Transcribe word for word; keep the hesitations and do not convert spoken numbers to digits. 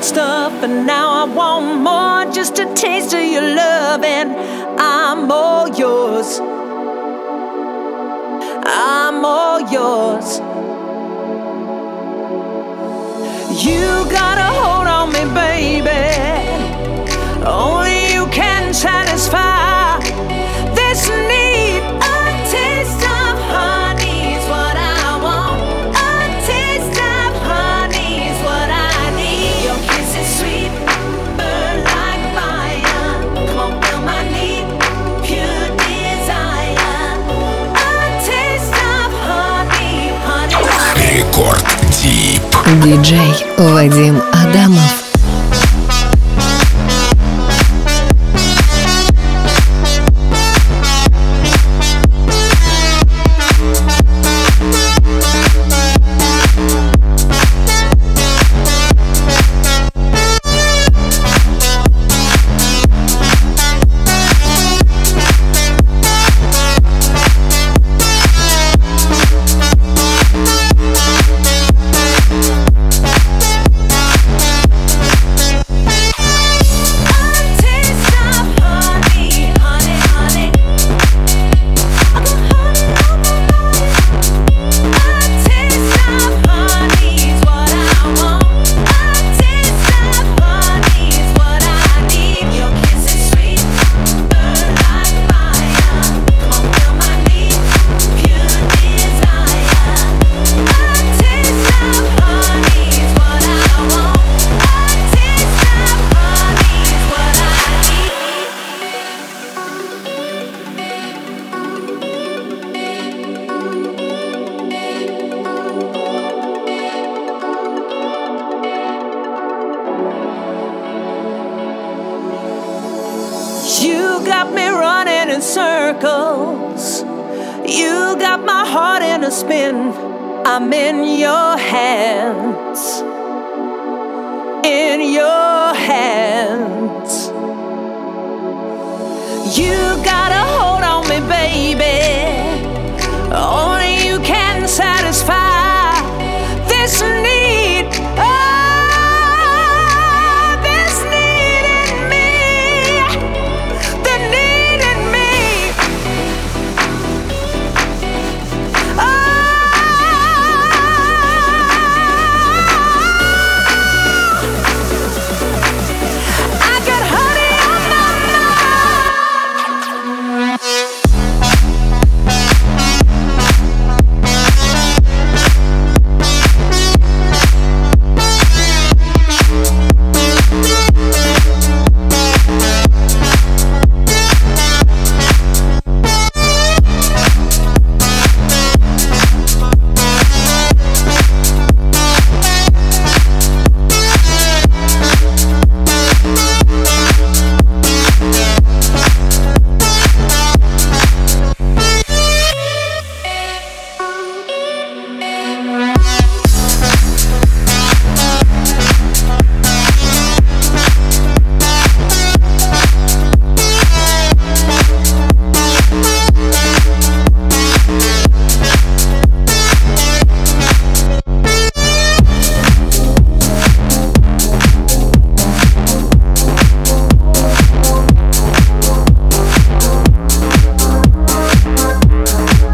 stuff, and now I want more. Just a taste of your love, and I'm all yours. I'm all yours. You got a hold on me, baby. Only you can satisfy this need. A taste of honey is what I want. A taste of honey is what I need. Your kiss is sweet, burn like fire. Come on, fill my need, pure desire. A taste of honey, honey. Рекорд Deep. Диджей Вадим Адамов. You got me running in circles. You got my heart in a spin. I'm in your hands. In your hands. You